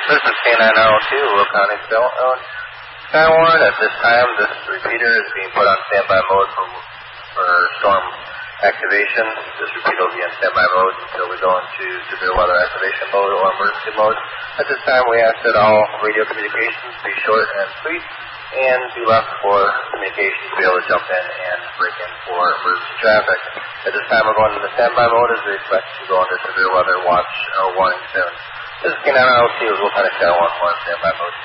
This is K902, Will County Skywarn. At this time, this repeater is being put on standby mode for storm activation. This repeater will be on standby mode until we go into severe weather activation mode or emergency mode. At this time, we ask that all radio communications be short and sweet and be left for communications to be able to jump in and break in for emergency traffic. At this time, we're going into standby mode as we expect to go into severe weather watch or warning soon. This is K902 with Will County Skywarn for standby mode.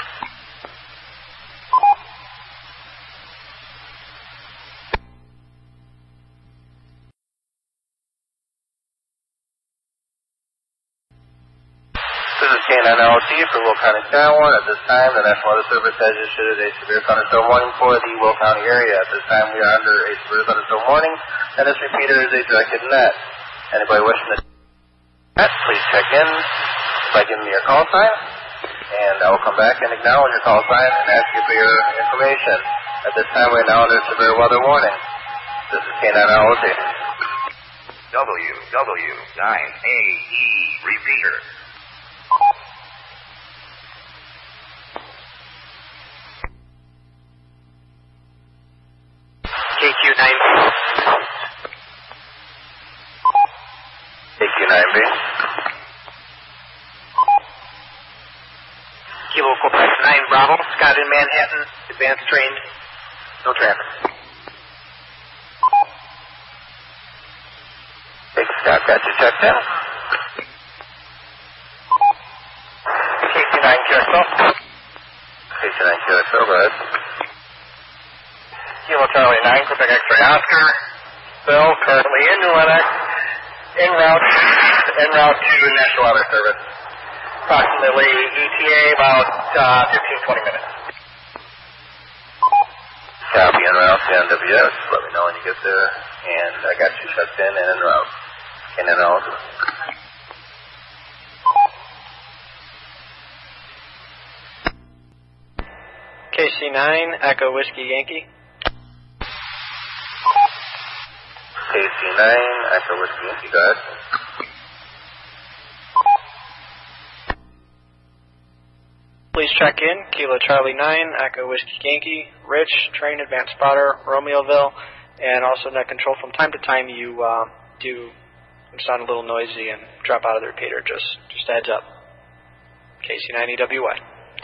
This is K902 for Will County Skywarn. At this time, the National Weather Service has issued a severe thunderstorm warning for the Will County area. At this time, we are under a severe thunderstorm warning, and this repeater is a directed net. Anybody wishing to net, please check in by giving me your call sign, and I will come back and acknowledge your call sign and ask you for your information. At this time, we're now under severe weather warning. This is K902. WW9AE repeater. KQ9B. KQ9B. Kilo Quebec 9 Bravo, Scott in Manhattan, advanced trained, no traffic. Big Scott got you checked in. KQ9 QXL. KQ9 QXL, go ahead. Kilo Charlie 9, Quebec X-ray Oscar, Bill, currently in New Lenox, en route to National Weather Service. Approximately ETA about 15-20 minutes. Copy en route to NWS. Let me know when you get there. And I got you checked in and en route. And en route. KC9, Echo Whiskey Yankee. KC9, Echo Whiskey Yankee, go ahead. Please check in, Kilo Charlie 9, Echo Whiskey Yankee, Rich, train advanced spotter, Romeoville, and also net control. From time to time you do sound a little noisy and drop out of the repeater, just a heads up. KC9 EWY.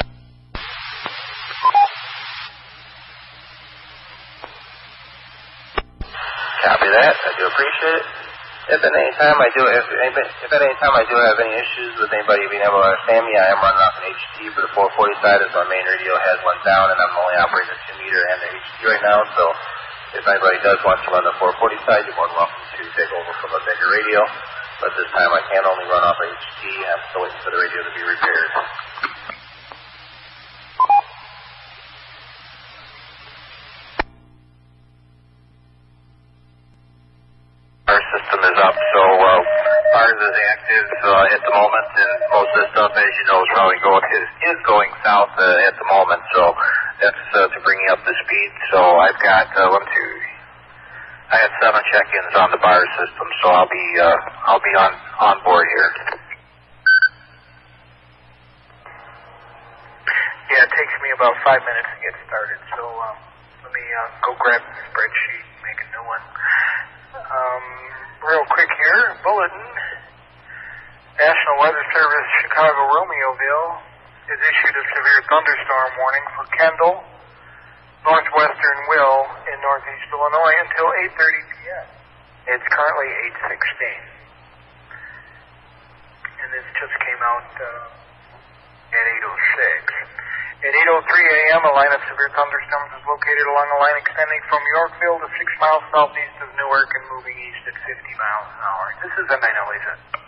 Copy that. I do appreciate it. If at any time I do have any issues with anybody being able to understand me, I am running off an HT for the 440 side as my main radio has one down, and I'm only operating the 2 meter and the HT right now. So if anybody does want to run the 440 side, you're more than welcome to take over from a bigger radio. But this time I can only run off HT. I'm still waiting for the radio to be repaired. Our system is up, so ours is active at the moment, and most of the stuff, as you know, is going south at the moment. So that's to bring you up to speed. So I've got I had 7 check-ins on the bar system, so I'll be on board here. Yeah, it takes me about 5 minutes to get started, so let me go grab the spreadsheet and make a new one. Real quick here, bulletin. National Weather Service Chicago Romeoville has issued a severe thunderstorm warning for Kendall, northwestern Will in northeast Illinois until 8:30 p.m. It's currently 8:16. And this just came out at 8:06. At 8:03 a.m., a line of severe thunderstorms is located along a line extending from Yorkville to 6 miles southeast of Newark and moving east at 50 miles an hour. This is a 908.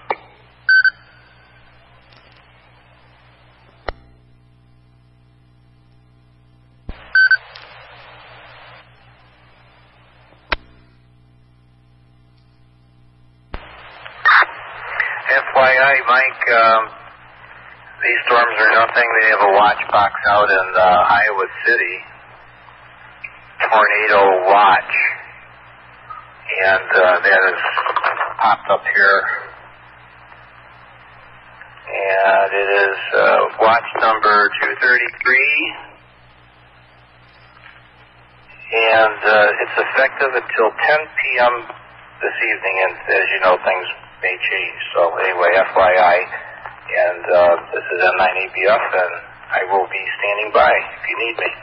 FYI, Mike, these storms are nothing. They have a watch box out in Iowa City, tornado watch, and that has popped up here And it is watch number 233. And it's effective until 10 p.m. this evening, and as you know, things may change. So anyway, FYI, and this is N9ABF, and I will be standing by if you need me.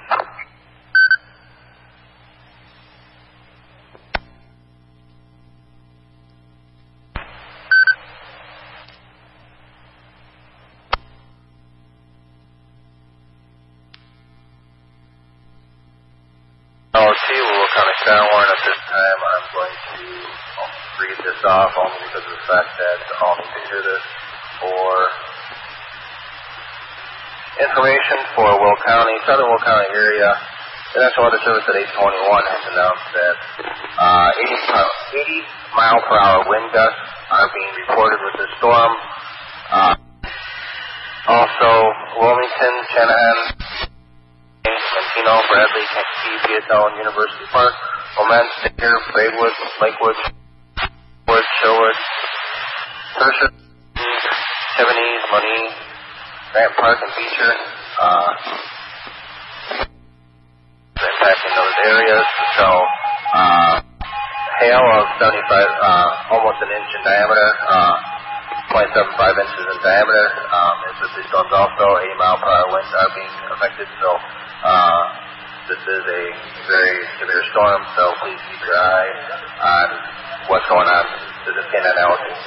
Will kind of Star Warren at this time. I'm going to read this off only because of the fact that all need to hear this. For information for Will County, Southern Will County area, the National Weather Service at 8:21 has announced that 80 mile per hour wind gusts are being reported with this storm. Also, Wilmington, Channahon, Encino, Bradley, Kankakee, Vietnam, University Park, Moment, Sticker, Braidwood, Lakewood, Sherwood, Hershey, Chevenese, Monee, Grant Park, and Beecher, impacting those areas. So, hail of 75, almost an inch in diameter, 0.75 inches in diameter. With these storms also, 80 mile per hour winds are being affected. So, this is a very severe storm, so please keep your eye on what's going on to the scan analysis.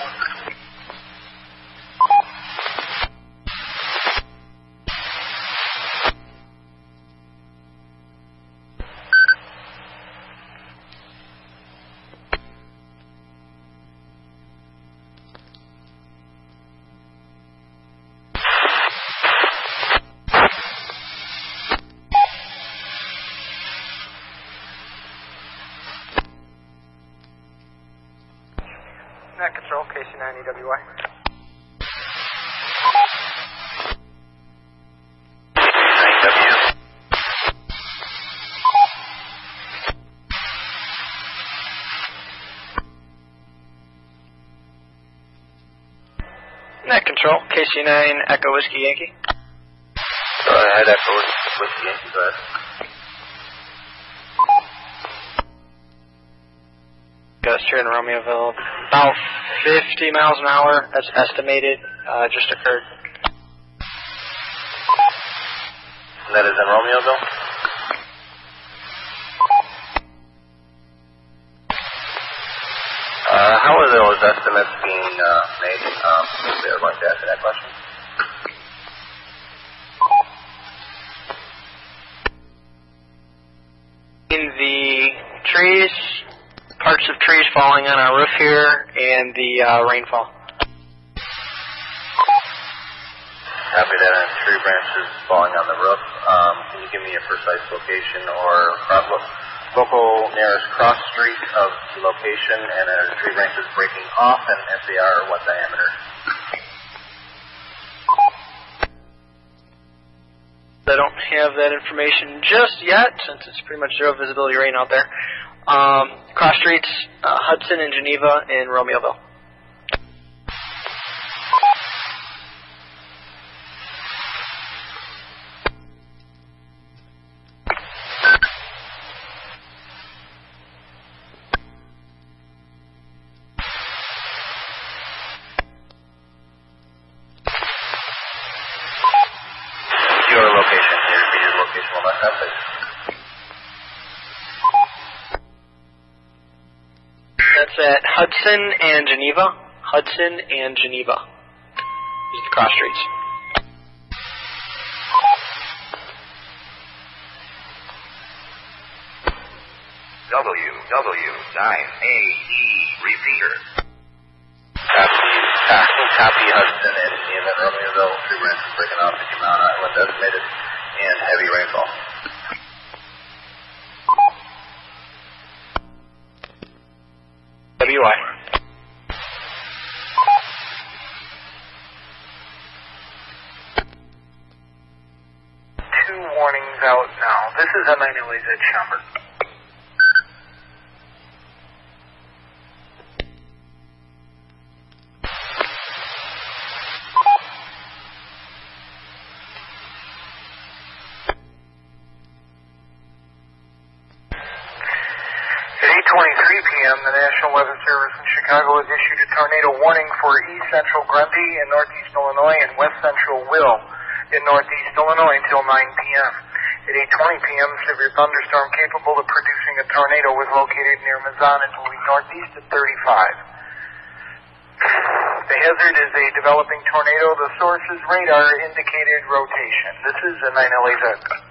Net Control, KC9EWY. Net Control, KC9 Echo Whiskey Yankee. Go ahead, Echo Whiskey Yankee, go ahead. Gust here in Romeoville, about 50 miles an hour, that's estimated, just occurred. And that is in Romeoville? How are those estimates being made? I'd like to answer that question. In the trees, parts of trees falling on our roof here, and the rainfall. Copy that on tree branches falling on the roof. Can you give me a precise location or local nearest cross street of the location, and are tree branches breaking off, and if they are, what diameter? I don't have that information just yet, since it's pretty much zero visibility rain out there. Cross streets, Hudson and Geneva in Romeoville. Your location, can you repeat your location one last time, please? That's at Hudson and Geneva. Hudson and Geneva. These are the cross streets. WW9AE repeater. Copy Hudson and Geneva, Romeoville, tree branches breaking off, 50 mile an hour wind estimated, and heavy rainfall. WI. Two warnings out now. This is Emmanuel at Schaumburg. 8:23 p.m., the National Weather Service in Chicago has issued a tornado warning for east central Grundy in northeast Illinois and west central Will in northeast Illinois until 9 p.m. At 8:20 p.m., a severe thunderstorm capable of producing a tornado was located near Mazan and moving northeast at 35. The hazard is a developing tornado. The source is radar indicated rotation. This is a 9LAZ.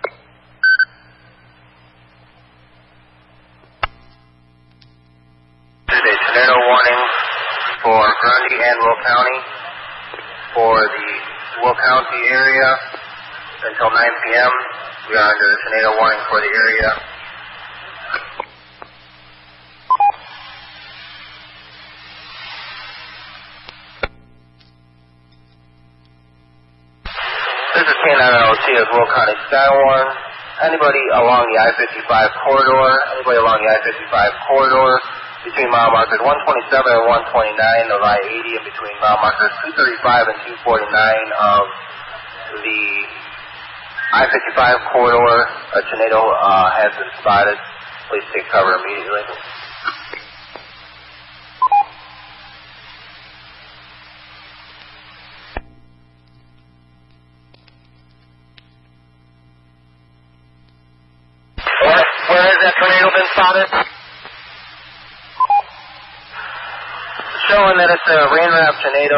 This is a tornado warning for Grundy and Will County. For the Will County area until 9 p.m. We are under the tornado warning for the area. This is K9LT of Will County Skywarn. Anybody along the I-55 corridor, between mile markers 127 and 129 of I-80 and between mile markers 235 and 249 of the I-55 corridor, a tornado has been spotted. Please take cover immediately. Where has that tornado been spotted? Showing that it's a rain wrap tornado.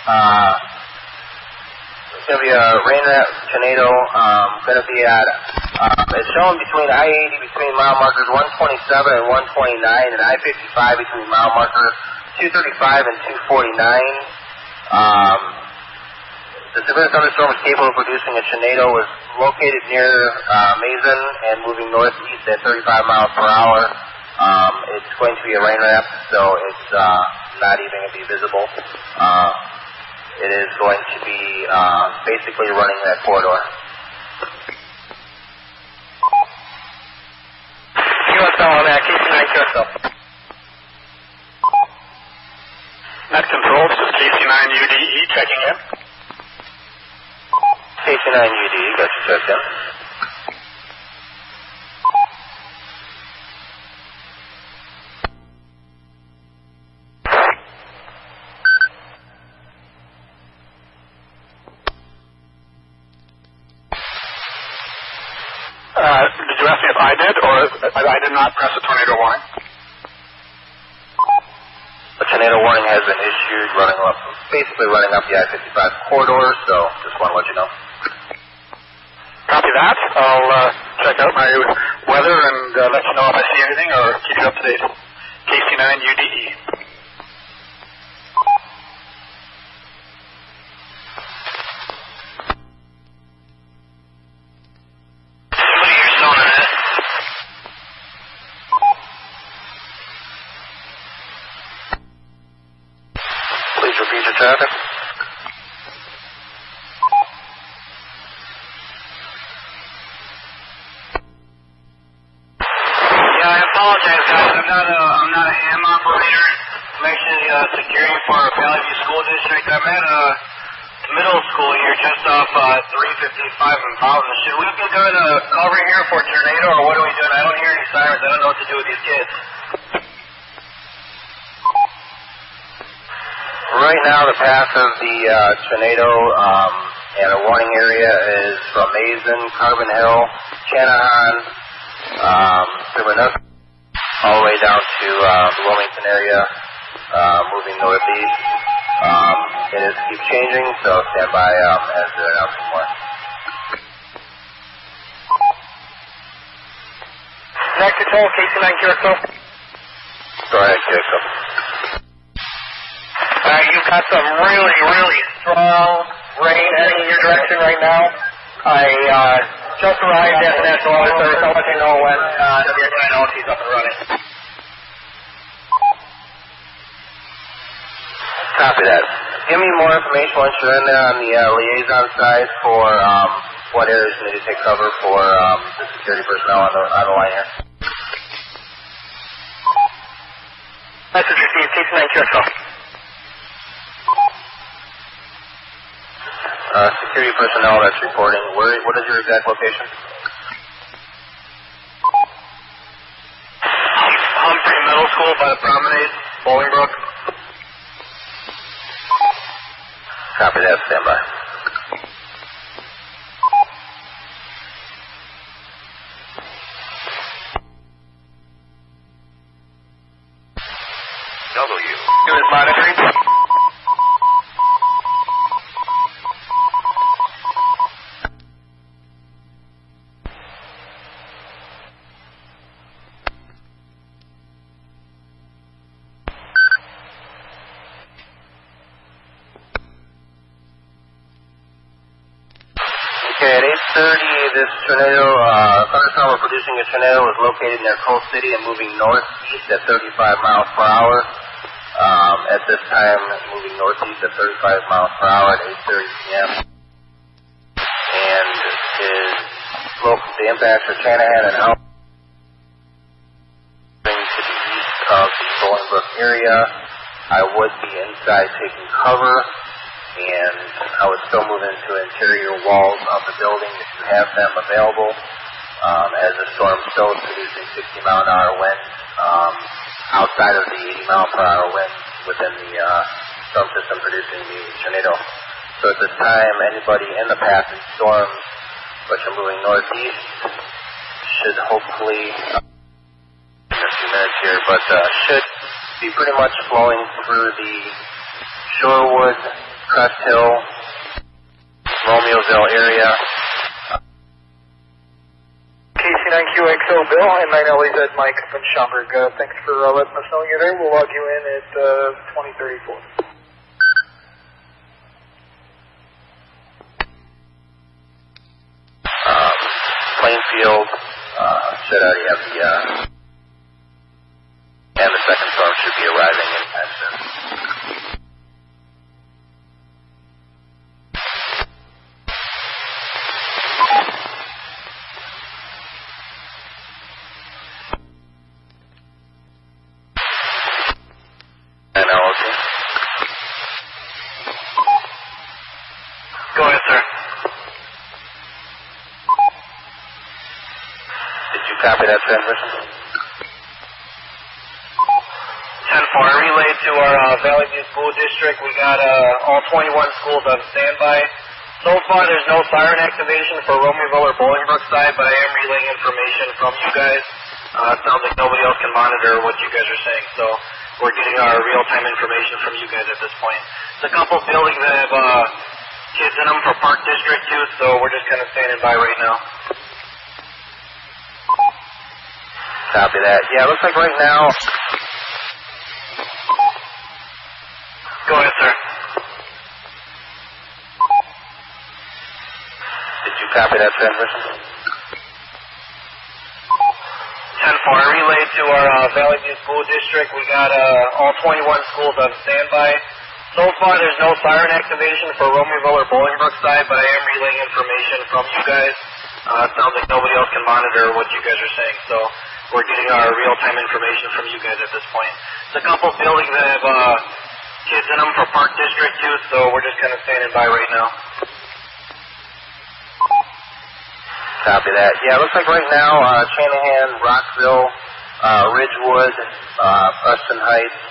It's going to be a rain wrap tornado. Going to be at, it's showing between I-80 between mile markers 127 and 129 and I-55 between mile markers 235 and 249. The severe thunderstorm is capable of producing a tornado. Was located near Mason and moving northeast at 35 miles per hour. It's going to be a rain wrap, so it's not even going to be visible. It is going to be basically running that corridor. QSL on that, KC9 QSL. Net control, this is KC9 UDE checking in. KC9 UDE, got you checked in. Did you ask me if I did, or if I did not press a tornado warning? A tornado warning has been issued, basically running up the I-55 corridor, so just want to let you know. Copy that. I'll check out my weather and let you know if I see anything or keep you up to date. KC9 UDE. Please repeat your traffic. Yeah, I apologize, guys. I'm not a ham operator. I'm actually securing for Valley View School District. I'm at a middle school here, just off 355 and Fountain. Should we be doing a cover here for tornado, or what are we doing? I don't hear any sirens. I don't know what to do with these kids. Right now, the path of the tornado and a warning area is from Mason, Carbon Hill, Channahon, Silvernook, all the way down to the Wilmington area, moving northeast. It is keep changing, so stand by as they're announcing more. Net control, KC9 QXO. Go ahead, Jacob. You've got some really, really strong rain heading in your direction right now. I just arrived at the National Weather Service. I'll let you know when WX9LT is up and running. Copy that. Give me more information once you're in there on the liaison side for what areas you need to take cover for the security personnel on the line here. Message received, KC9 QXO. Security personnel that's reporting. What is your exact location? Humphrey School by the Promenade, Bolingbrook. Copy that, stand by. W. Unit monitoring. Okay, at 8:30, this tornado, thunderstorm we're producing a tornado is located near Coal City and moving northeast at 35 miles per hour. At this time, moving northeast at 35 miles per hour at 8:30 p.m. And is local to impacts for Chanahan and out to the east of the Bolingbrook area. I would be inside taking cover, and I would still move into interior walls of the building if you have them available, as the storm still is producing 60-mile-an-hour winds outside of the 80-mile-per-hour winds within the storm system producing the tornado. So at this time, anybody in the passing storms, which are moving northeast, should hopefully, in a few minutes here, but should be pretty much flowing through the Shorewood, Crest Hill, Romeoville area. KC9QXO Bill and 9LAZ Mike from Schaumburg. Thanks for letting us know you're there. We'll log you in at 2034. Plainfield should already have the, and the second storm should be arriving anytime soon. Go ahead, sir. Did you copy that transmission? 10-4, relayed to our Valley View School District. We got all 21 schools on standby. So far, there's no siren activation for Romeoville or Bolingbrook side, but I am relaying information from you guys. It sounds like nobody else can monitor what you guys are saying, so we're getting our real-time information from you guys at this point. There's a couple buildings that have kids in them for Park District too, so we're just kind of standing by right now. Copy that. Yeah, it looks like right now. Go ahead, sir. Did you copy that transmission? 10-4, relayed to our Valley View School District. We got all 21 schools on standby. So far, there's no siren activation for Romeoville or Bolingbrook side, but I am relaying information from you guys. It sounds like nobody else can monitor what you guys are saying, so we're getting our real-time information from you guys at this point. There's a couple buildings that have kids in them for Park District too, so we're just kind of standing by right now. Copy that. Yeah, it looks like right now, Chanahan, Rockville, Ridgewood, Preston Heights,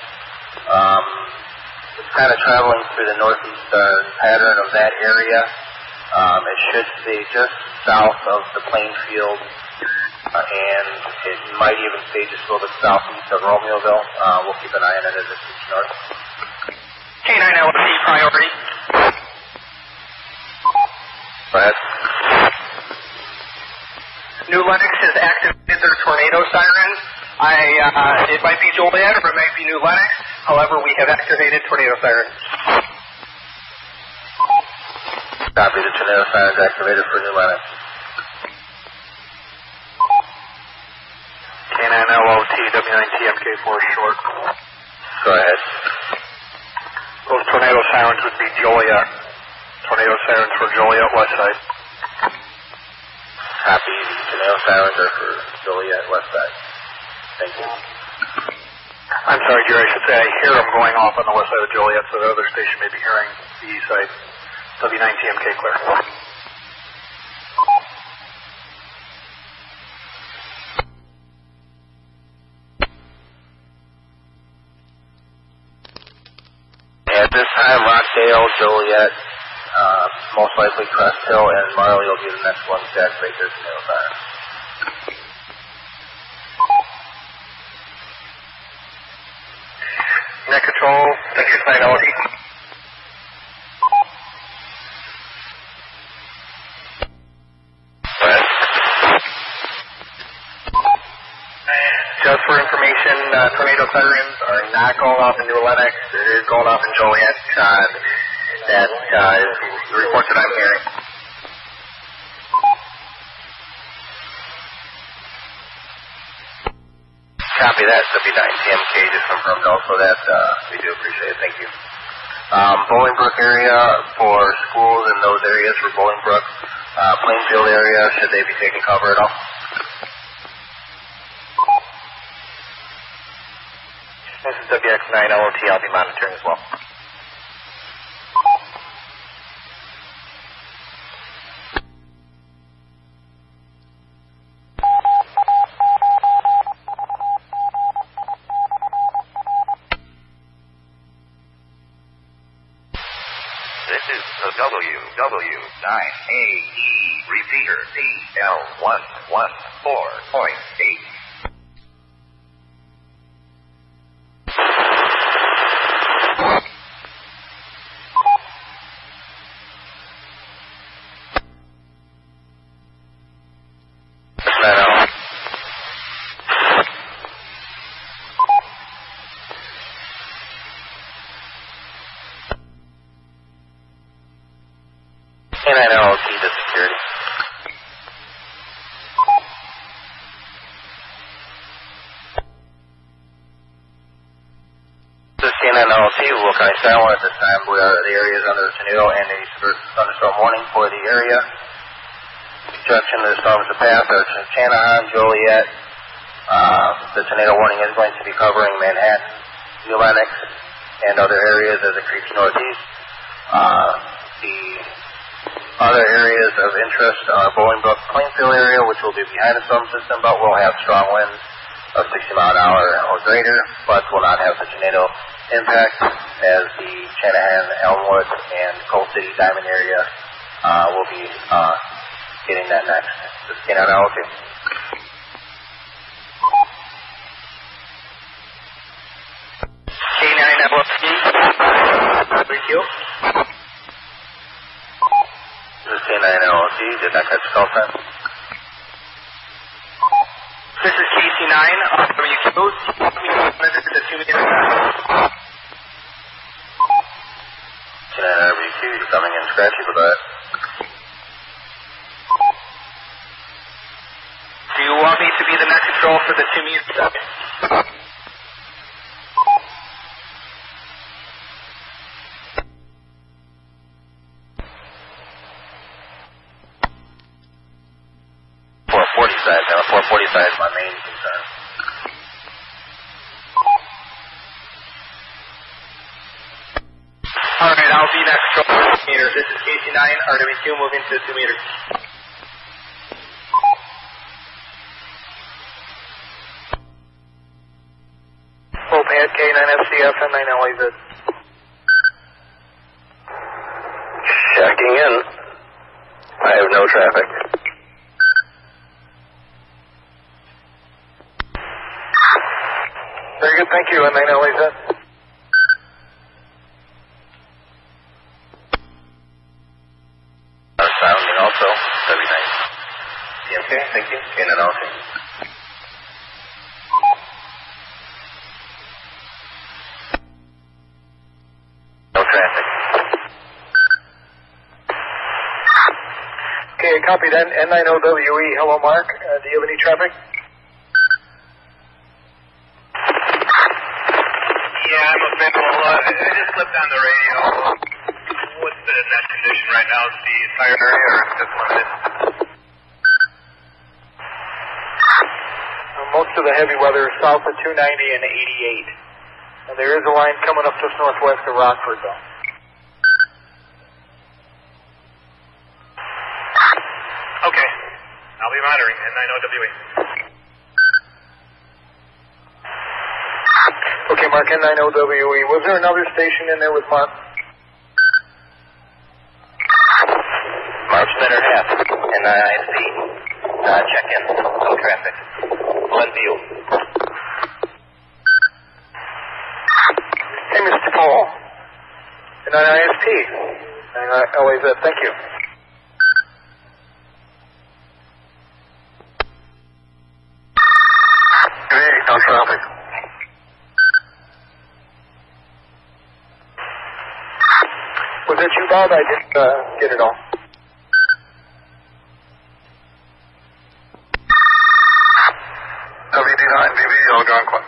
it's kind of traveling through the northeastern pattern of that area. It should stay just south of the Plainfield, and it might even stay just a little bit southeast of Romeoville. We'll keep an eye on it as it moves north. K9LC priority. Go ahead. New Lenox has activated their tornado siren. It might be Joliet or it might be New Lenox. However, we have activated tornado siren. Copy, the tornado siren is activated for New Lenox. K9LOT, W9TMK4 short. Go ahead. Those tornado sirens would be Joliet. Tornado sirens for Joliet West Side. Copy, the tornado sirens are for Joliet West Side. Thank you. I'm sorry, Jerry, I should say I hear them going off on the west side of Joliet, so the other station may be hearing the east side. W9TMK clear. At this time, Rockdale, Joliet, most likely Crest Hill, and Marley will be the next one to activate their tornado siren. Net control, Texas 9 LT. Just for information, tornado sirens are not going off in New Lenox. It is going off in Joliet. That is the report that I'm hearing. Copy that. W9TMK just confirmed also that. We do appreciate it. Thank you. Bolingbrook area for schools in those areas for Bolingbrook. Plainfield area, should they be taking cover at all? This is WX9LOT. I'll be monitoring as well. This is the WW9AE repeater CL114.8. K9LT to security. This is K9LT, Will County Silent at this time. We are the areas under the tornado and a thunderstorm warning for the area. Direction of the storms to pass are Channahon, Joliet. The tornado warning is going to be covering Manhattan, New Lenox, and other areas as it creeps northeast. The other areas of interest are Bolingbrook, Plainfield area, which will be behind the storm system, but will have strong winds of 60 mile an hour or greater, but will not have the tornado impact as the Channahon, Elmwood, and Coal City Diamond area will be getting that next. This is K9LT. K9LT. Thank you. This is K9LT. Did not catch the call sign. This is KC9. WQ. This is the 2 meter. K9RBQ, you're coming in scratchy with that. Do you want me to be the net control for the 2 meter? Now, 440 side is my main concern. Alright, I'll be next control for 2 meters. This is KC9. RWQ, moving to 2 meters. Pad K9FCF and 9LAZ. Checking in. I have no traffic. Very good, thank you, and 9LAZ. Sounding also, W9. Okay, thank you. K9LT. No traffic. Okay, copy that. N90WE. Hello, Mark. Do you have any traffic? Yeah, I'm available. I just flipped on the radio. What's the net condition right now? Is the entire area or just limited? Most of the heavy weather is south of 290 and 88. And there is a line coming up just northwest of Rockford, though. Okay. I'll be monitoring N90WE. Okay, Mark, N90WE. Was there another station in there with Mark? Mark Center half, NISP. Check in. No traffic. Glenview. Hey, Mr. Paul. NISP. LAZ, thank you. Hey, no traffic. Was that you, Bob? I didn't get it all. WD9BB, Algonquin.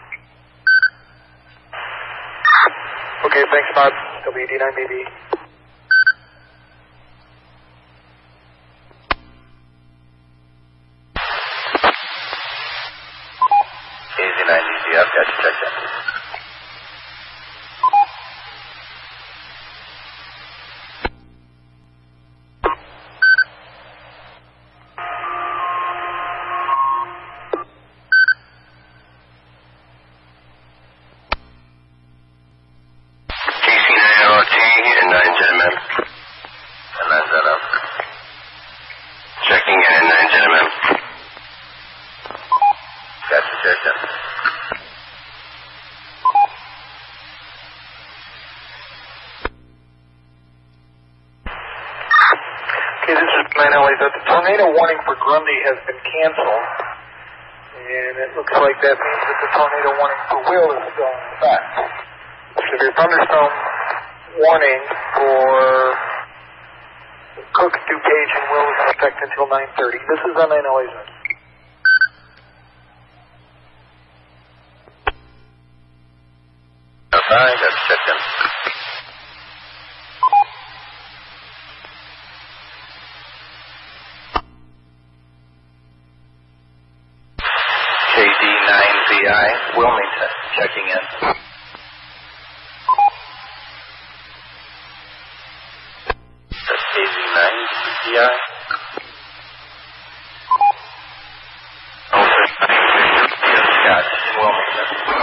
Okay, thanks, Bob. WD9BB. KZ9DG, I've got you checked in. KC9LT and 9ZMM. And 9ZM. Checking in and 9ZMM. Got you checked in. Okay, this is 9LAZ. The tornado warning for Grundy has been canceled. And it looks like that means that the tornado warning for Will is still in effect. Severe thunderstorm warning for Cook, DuPage, and Will is in effect until 9:30. This is on 9LAZ. Fine, got you checked in. KD9VI, Wilmington, checking in. That's KZ9VI. Oh, that's Scott, Wilmington.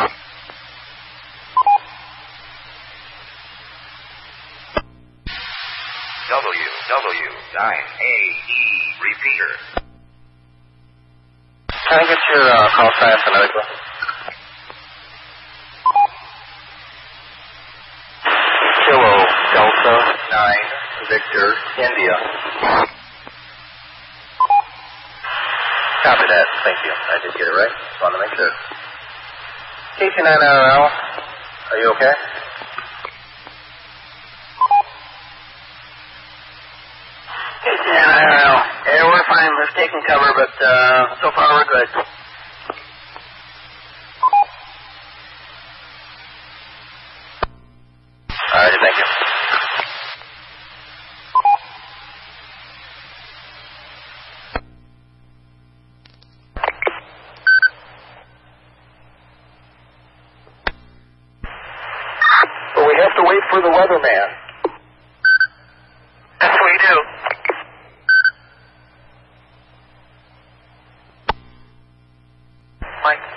WW9AE repeater. Can I get your call sign phonetically? Kilo Delta 9 Victor India. Copy that. Thank you. I did get it right. Just wanted to make sure. KC9RL, are you okay? KC9RL. Yeah, we're fine. We're taking cover, but so far we're good. All righty, thank you. But we have to wait for the weatherman. That's what we do. Mike.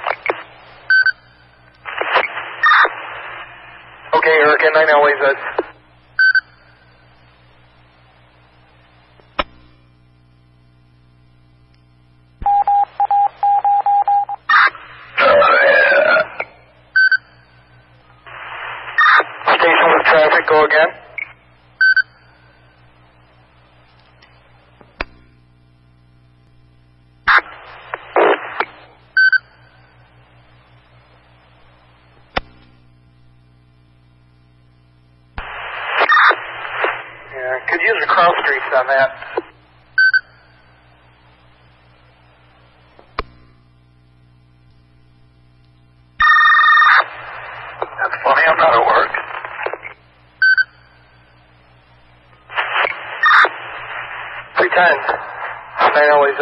Okay, Hurricane 9LAZ. Station with traffic, go again. Yeah, could use the cross streets on that. That's funny, I'm not at work. Pretend. 9LAZ.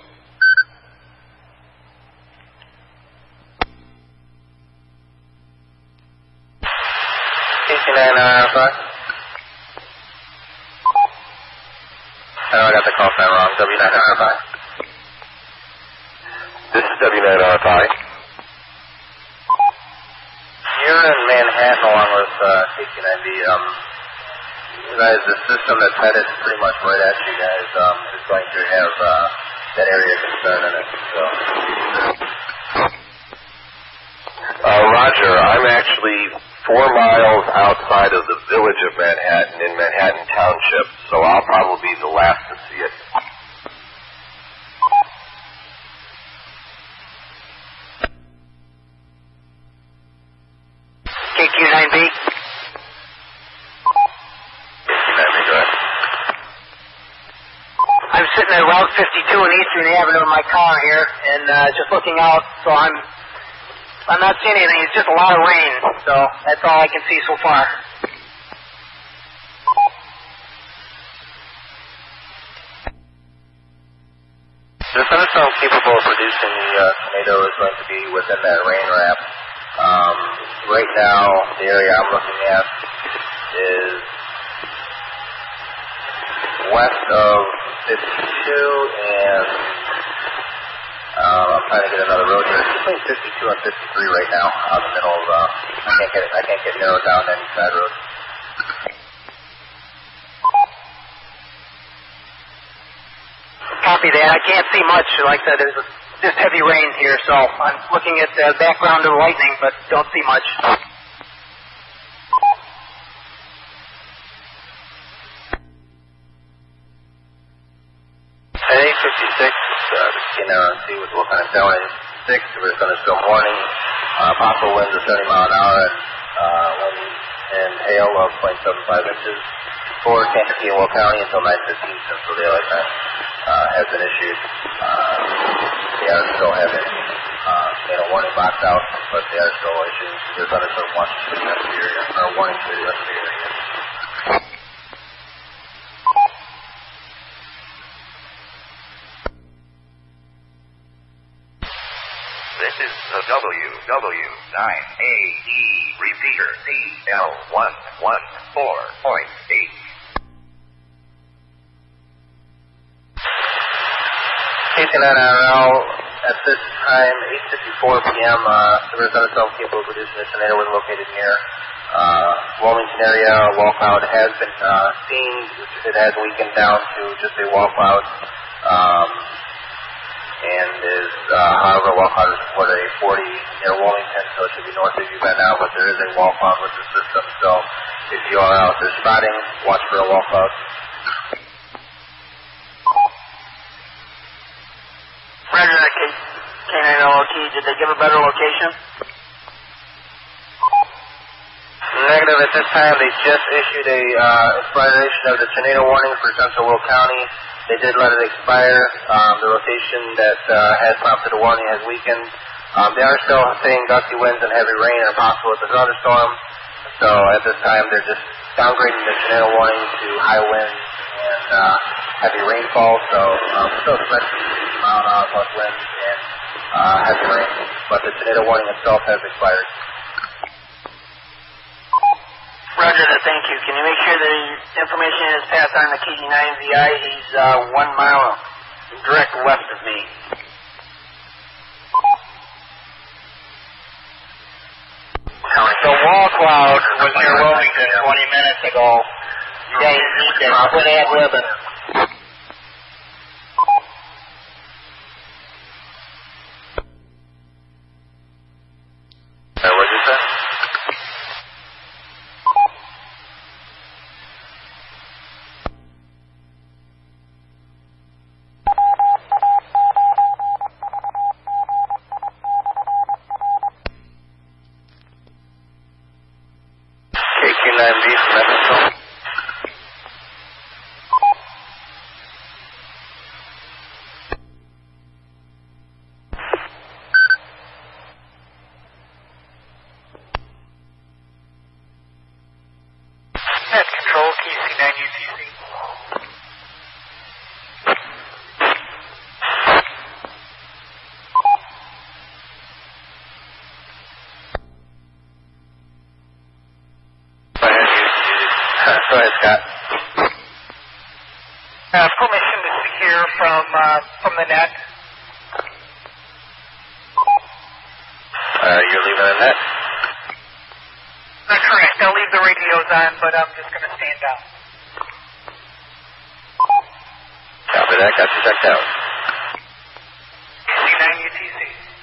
KC9RL. I know I got the call sign wrong. W9RFI. This is W9RFI. KQ9B. Guys, the system that's headed pretty much right at you guys is going to have that area concern in it. So. Roger, I'm actually 4 miles outside of the village of Manhattan in Manhattan Township, so I'll probably be the last to see it. KQ9B. I'm sitting at Route 52 in Eastern Avenue in my car here, and just looking out, so I'm not seeing anything. It's just a lot of rain, so that's all I can see so far. The thunderstorm capable of producing the tornado is going to be within that rain wrap. Right now, the area I'm looking at is west of 52 and I'm trying to get another road here. It's between 52 and 53 right now, out in the middle of, I can't get narrowed down to any side road. Copy that. I can't see much. Like I said, there's just heavy rain here, so I'm looking at the background of the lightning, but don't see much. At 8:56, just getting out and see what kind of down 6, we're going to still morning. Possible winds of 70 mile an hour wind and hail of 0.75 inches for Kankakee and Will County until 9:15 Central Daylight Time has been issued. They are still having warning box out, but they are still issuing their thunderstorm watches for the rest of the area, or warnings for the rest of the area. This is the WW9AE repeater CL114.8. KC9RL at this time, 8:54 p.m. Severe thunderstorm capable of producing a tornado was located near Wilmington area. A wall cloud has been seen. It has weakened down to just a wall cloud. And is, however, wall cloud is reported a 40 near Wilmington, so it should be north of you by now, but there is a wall cloud with the system, so if you are out there spotting, watch for a wall cloud. Roger that, K9LOT. Did they give a better location? Negative at this time. They just issued a expiration of the tornado warning for Central Will County. They did let it expire. The rotation that has prompted the warning has weakened. They are still saying gusty winds and heavy rain are possible with the thunderstorm. So at this time, they're just downgrading the tornado warning to high winds and heavy rainfall. So still expecting 60 mile an hour plus winds and heavy rain. But the tornado warning itself has expired. Roger that, thank you. Can you make sure the information is passed on to KG9VI? He's 1 mile direct west of me. The wall cloud was near Wilmington 20 minutes ago. You guys need to quit ad-libbing. What did you say? KQ9B from Mexico. Net control, KC9UTC. Go ahead, Scott. Permission to hear from the net. You're leaving the net? That's correct. I'll leave the radio's on, but I'm just going to stand down. Copy that. Got you checked out. C9 UTC.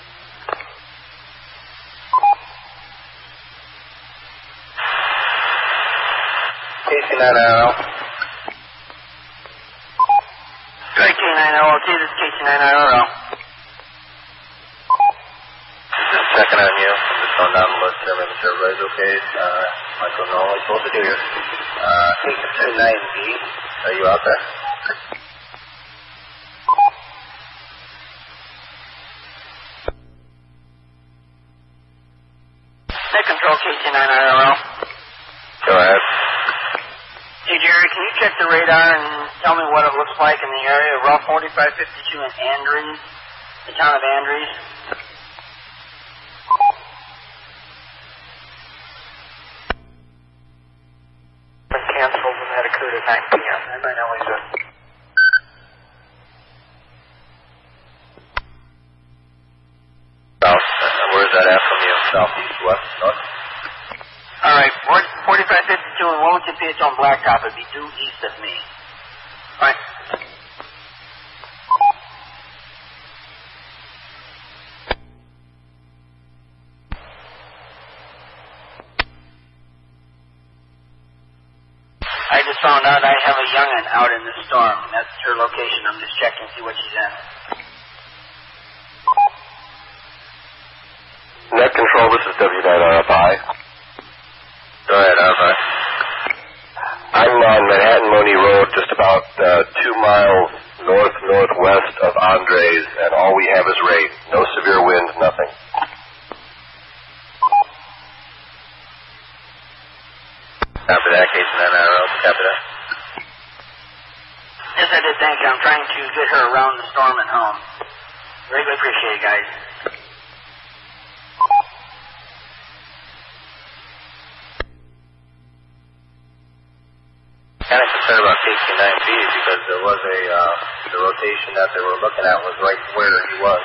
KC9IRL. KC9LOT, this is KC9IRL. Just checking on you. Just going down the list here, making sure everybody's okay. Michael Nolan, supposed to do here. KC9B, are you out there? Net control, KC9IRL. Go ahead. Hey, Jerry, can you check the radar and tell me what it looks like in the area of Route 4552 in Andrews, the town of Andrews? Canceled and that occurred at 9 p.m. And I know he's a... South. Where's that at from you? Southeast, west, north? All right, 4552 in Wilmington Ph on Blacktop. It'd be due east of me. All right. I just found out I have a young'un out in the storm. That's her location. I'm just checking to see what she's in. Net control, this is W9RFI. Go ahead, RFI. I'm on Manhattan-Money Road, just about 2 miles northwest of Andres, and all we have is rain. No severe winds, nothing. Copy that, KC9IRL. Copy that. Yes, I did. Thank you. I'm trying to get her around the storm and home. Very good. Appreciate it, guys. Kind of concerned about KC9B because there was the rotation that they were looking at was right where he was.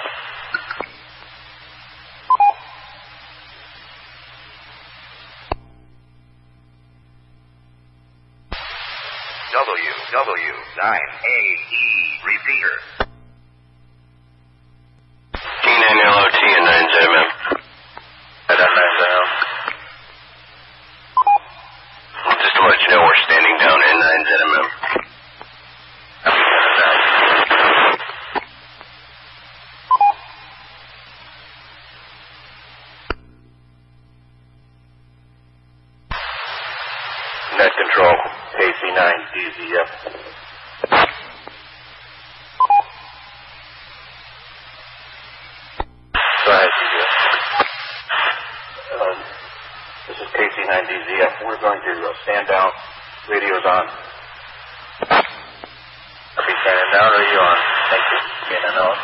WW9AE repeater. T9LOT and 9ZMM. Right on 9ZMM. Just to let you know, we're standing down in 9ZMM. Net control, KC9DZF. Go ahead, DZF. This is KC9DZF. We're going to stand down. Radio's on. Are we standing down or are you on? Thank you. KC9LOT.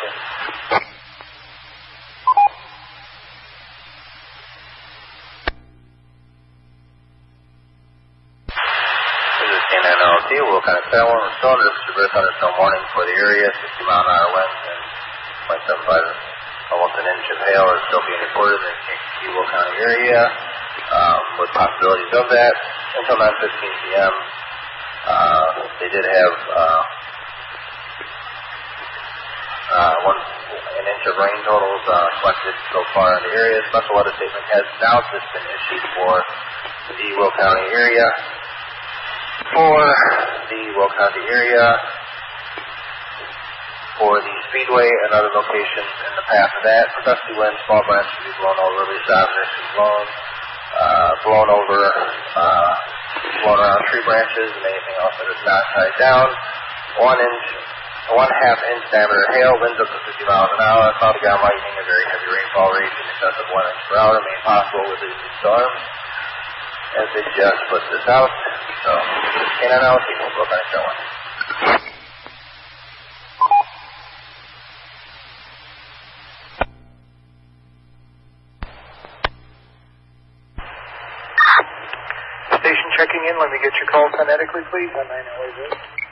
We'll kind of settle on the cylinder, severe thunderstorm warning for the area, 60-mile-an-hour winds and 0.75, almost an inch of hail is still being reported in the Kewell County area, with possibilities of that until 9:15 p.m. They did have an inch of rain totals collected so far in the area. Special weather statement has now just been issued for the Will County area. For the Will County area, for the Speedway and other locations in the path of that, gusty winds, small branches to be blown over, release objects to be blown over, blown around tree branches and anything else that is not tied down. 1.5 inch diameter hail, winds up to 50 miles an hour, cloud to ground lightning, a very heavy rainfall rate in excess of 1 inch per hour remain possible with these storms. As they just put this out, so KC9LOT, we'll go back to one. Station checking in. Let me get your call phonetically, please. On 908.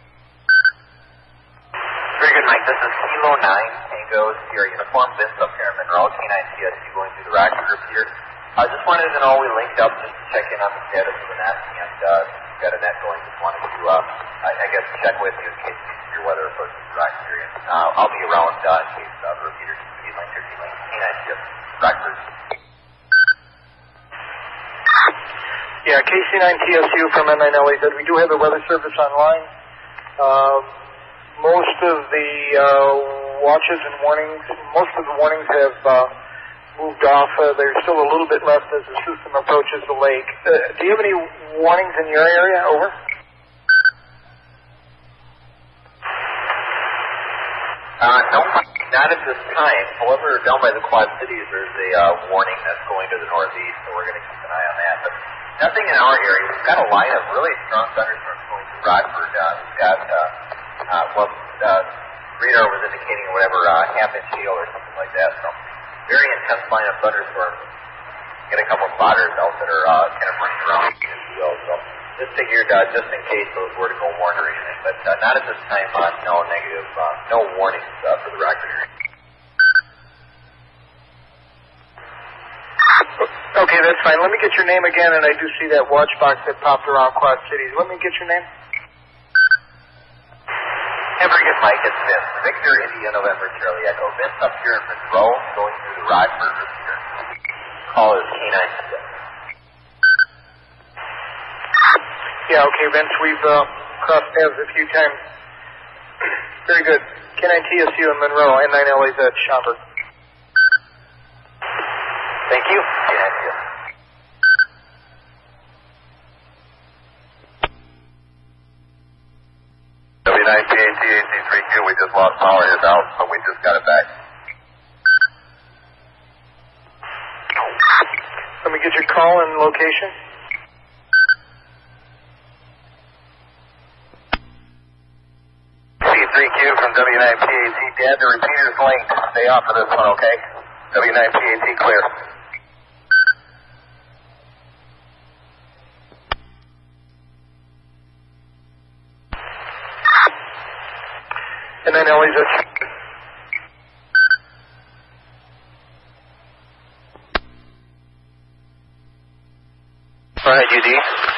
Very good, Mike. This is Kilo 9, Tango, Sierra Uniform, Vince up here in Monroe, K9 TSC going through the Rocky group here. I just wanted to know we linked up just to check in on the status of the net, and we've got a net going. Just wanted to, I guess, check with you in case your weather approaches the rock period. I'll be around in case the repeaters D-Link or D-Link K9 ship Rockford. Yeah, KC9TSU from N9LAZ. We do have the weather service online. Most of the watches and warnings, most of the warnings have moved off. There's still a little bit left as the system approaches the lake. Do you have any warnings in your area? Over. No, not at this time. However, down by the Quad Cities, there's a warning that's going to the northeast, so we're going to keep an eye on that. But nothing in our area. We've got a line of really strong thunderstorms going to Rockford. We've got what radar was indicating, whatever, half-inch hail or something like that. So very intense line of thunderstorms. Get a couple of spotters out that are kind of running around, if you will. So just figured, just in case those were to go warned or anything. But not at this time, no negative, no warnings for the Rockford area. Okay, that's fine. Let me get your name again, and I do see that watch box that popped around Quad Cities. Let me get your name. Very good, Mike. It's Vince. Victor, India, November, Charlie Echo. Vince up here in Monroe, going through the Rockford repeater. Call is K9. Yeah, okay, Vince. We've crossed paths a few times. Very good. K9TSU in Monroe, N9LAZ at Schaumburg. Thank you. K9TSU. W9PAT-AC3Q, we just lost power. It's out, but we just got it back. Let me get your call and location. C3Q from W9PAT. Dad, the repeater's linked. Stay off of this one, okay? W9PAT clear. And then LAZ. All right, UD.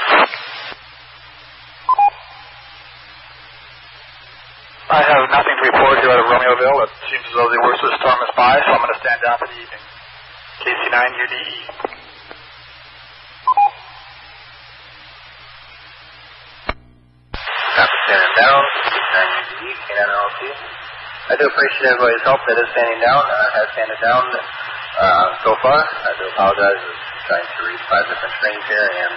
I have nothing to report here out of Romeoville. It seems as though the worst of the storm is by, so I'm going to stand down for the evening. KC9 UDE. Copy, standing down. KC9 UDE, K9 LLC. I do appreciate everybody's help that is standing down, has standed down so far. I do apologize. I'm trying to read 5 different screens here and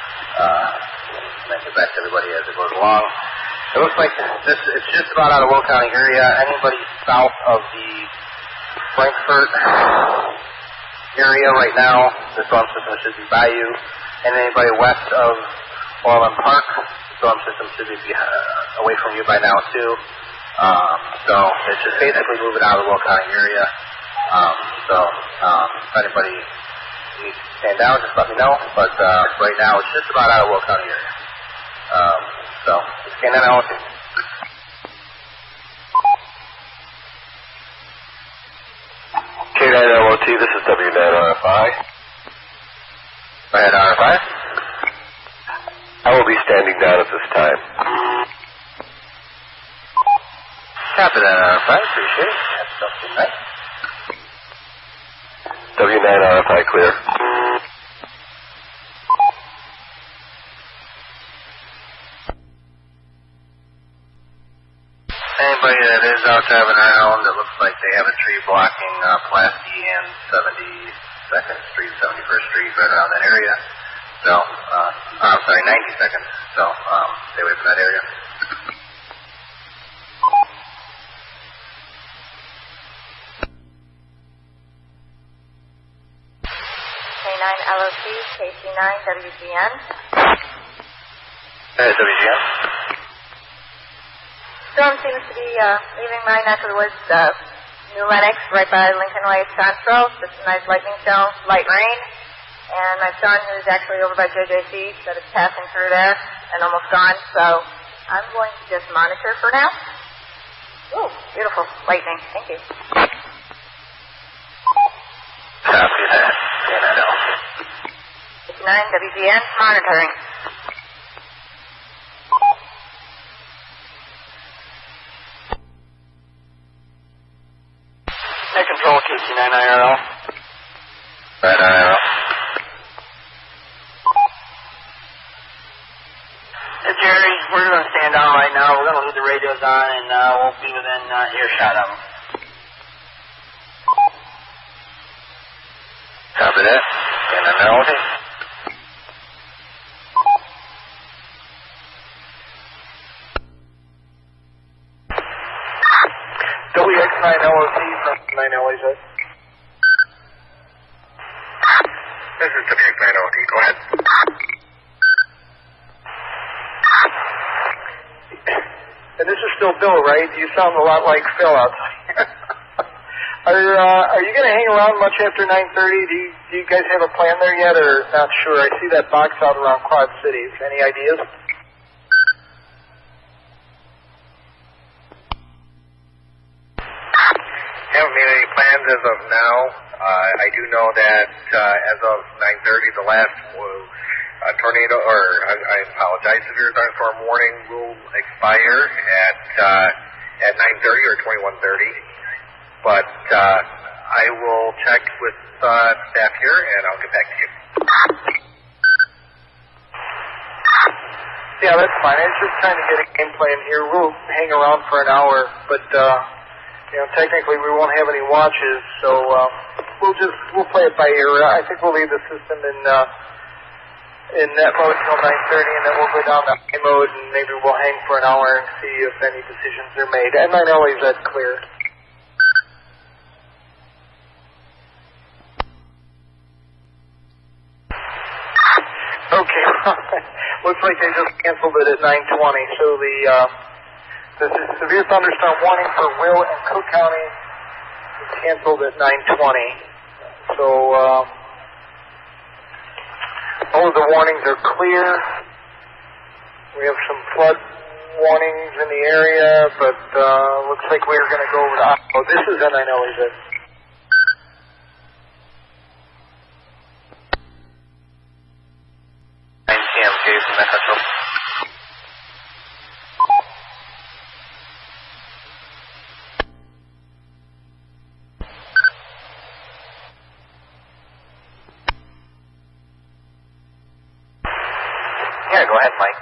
get back to everybody as it goes along. It looks like it's just about out of Will County area. Anybody south of the Frankfurt area right now, the storm system should be by you. And anybody west of Orland Park, the storm system should be away from you by now too. So it's just basically moving out of the Will County area. If anybody needs to stand down, just let me know. But right now it's just about out of Will County area. So it's K9 LLC. K9 LOT, this is W9 RFI. Go ahead, RFI. I will be standing down at this time. Copy that, RFI. Appreciate it. That's something nice. W9 RFI clear. Anybody that is out driving around, it looks like they have a tree blocking Pulaski and 72nd Street, 71st Street, right around that area. So, I'm sorry, 92nd. So, stay away from that area. K9 LOC, KC9 WGN. WGN. Storm seems to be leaving my neck of the woods, New Lenox, right by Lincoln Way Central. Just a nice lightning show, light rain. And my son, who's actually over by JJC, said it's passing through there and almost gone. So I'm going to just monitor for now. Ooh, beautiful lightning. Thank you. Copy that. WGN monitoring. Net control, KC9IRL. Right, IRL. Jerry, we're going to stand down right now. We're going to leave the radios on, and we'll be within earshot of them. Copy that. And analogy. WX9LOC from 9LAZ. This is WX9LOC. Go ahead. And this is still Bill, right? You sound a lot like Phil outside. Are you going to hang around much after 9:30? Do you guys have a plan there yet, or not sure? I see that box out around Quad Cities. Any ideas? Haven't made any plans as of now. I do know that as of 9:30, the last tornado, or I apologize, severe thunderstorm warning will expire at 9:30 or 21:30. But I will check with staff here, and I'll get back to you. Yeah, that's fine. I was just trying to get a game plan here. We'll hang around for an hour, but technically we won't have any watches, so we'll play it by ear. I think we'll leave the system in net mode until 9:30, and then we'll go down to high mode, and maybe we'll hang for an hour and see if any decisions are made. And I know is that clear. Okay. Looks like they just canceled it at 9:20. So the severe thunderstorm warning for Will and Cook County is canceled at 9:20. So all of the warnings are clear. We have some flood warnings in the area, but looks like we're going to go over to Idaho. This is NILEZ. Yeah, go ahead, Mike.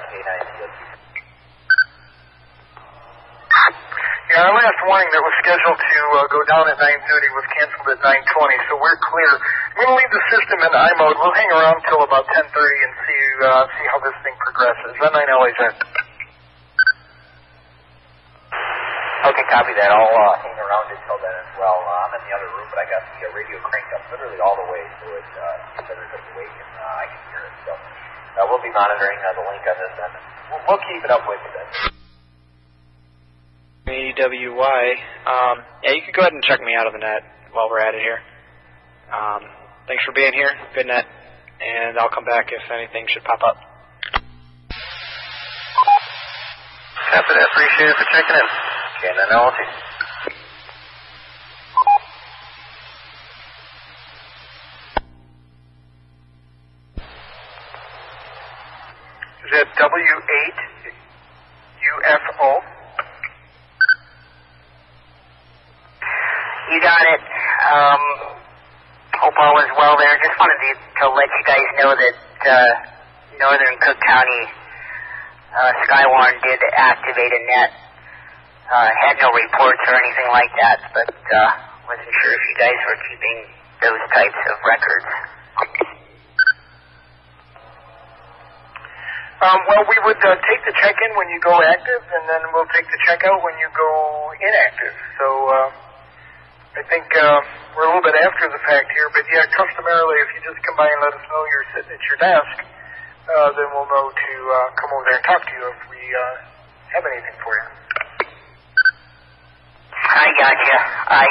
Yeah, our last warning that was scheduled to go down at 9:30 was canceled at 9:20, so we're clear. I'm going to leave the system in I mode. We'll hang around till about 10:30 and see how this thing progresses. Then I know he's in. Okay, copy that. I'll hang around until then as well. I'm in the other room, but I got the radio cranked up literally all the way, so it keeps everybody awake, and I can hear it. So we'll be monitoring the link on this, and we'll keep it up with you then. AWY. Yeah, you can go ahead and check me out of the net while we're at it here. Thanks for being here. Good net. And I'll come back if anything should pop up. Copy that. Appreciate it for checking in. Okay, analogy. Is that W8 UFO? You got it. Hope all is well there. Just wanted to let you guys know that Northern Cook County Skywarn did activate a net. Had no reports or anything like that, but wasn't sure if you guys were keeping those types of records. Well, we would take the check-in when you go active, and then we'll take the check-out when you go inactive. So I think we're a little bit after the fact here, but yeah, customarily, if you just come by and let us know you're sitting at your desk, then we'll know to come over there and talk to you if we have anything for you. I gotcha. I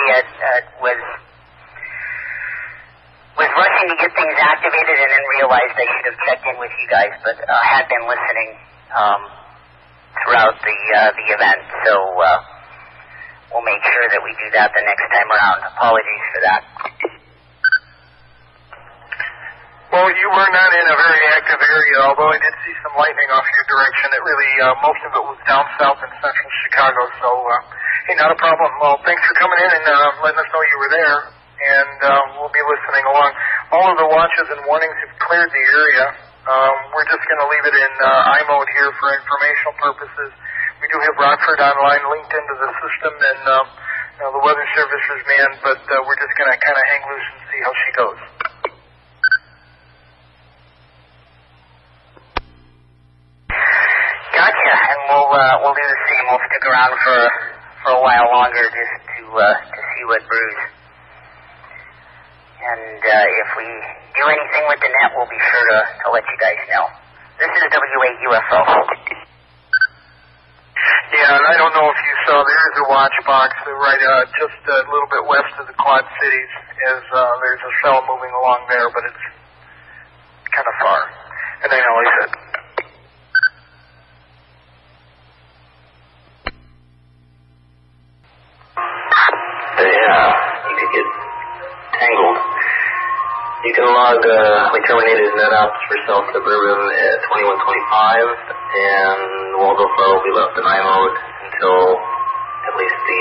was rushing to get things activated and then realized I should have checked in with you guys, but had been listening throughout the event, so we'll make sure that we do that the next time around. Apologies for that. Well, you we're not in a very active area, although I did see some lightning off your direction. It really, most of it was down south in central Chicago, so, hey, not a problem. Well, thanks for coming in and letting us know you were there, and we'll be listening along. All of the watches and warnings have cleared the area. We're just going to leave it in I mode here for informational purposes. We do have Rockford online linked into the system, and the Weather Services man, but we're just going to kind of hang loose and see how she goes. Gotcha, and we'll do the same. We'll stick around for a while longer just to see what brews. And if we do anything with the net, we'll be sure to let you guys know. This is W8UFO. Yeah, and I don't know if you saw, there's a watch box right just a little bit west of the Quad Cities. There's a cell moving along there, but it's kind of far. And I know he said. You could get tangled. You can log, we terminated NetOps for South Suburban at 2125, and Waldorf will be left in I mode until at least the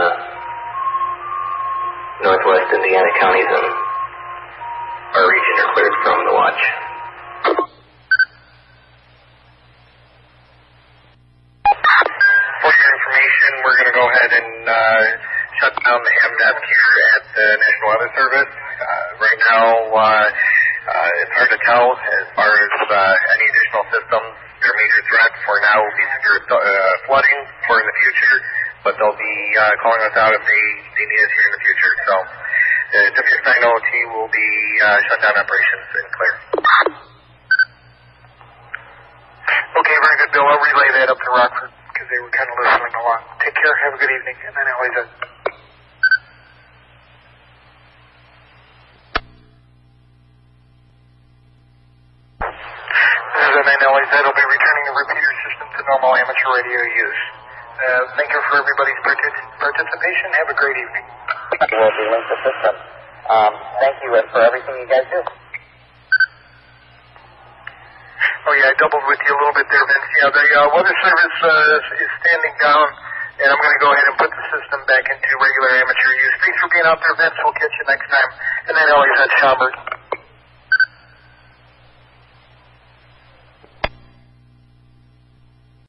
northwest Indiana counties and our region are cleared from the watch. For your information, we're going to go ahead and shut down the MDAP here at the National Weather Service. Right now, it's hard to tell as far as any additional systems. Their major threat for now will be severe flooding for the future, but they'll be calling us out if they need us here in the future. So the WS9OT will be shut down operations and clear. Okay, very good, Bill. I'll relay that up to Rockford because they were kind of listening along. Take care. Have a good evening. And then always That'll be returning the repeater system to normal amateur radio use. Thank you for everybody's participation. Have a great evening. We'll be linked to the system. Thank you for everything you guys do. Oh, yeah, I doubled with you a little bit there, Vince. Yeah, the Weather Service is standing down, and I'm going to go ahead and put the system back into regular amateur use. Thanks for being out there, Vince. We'll catch you next time. And then always at Schaubert.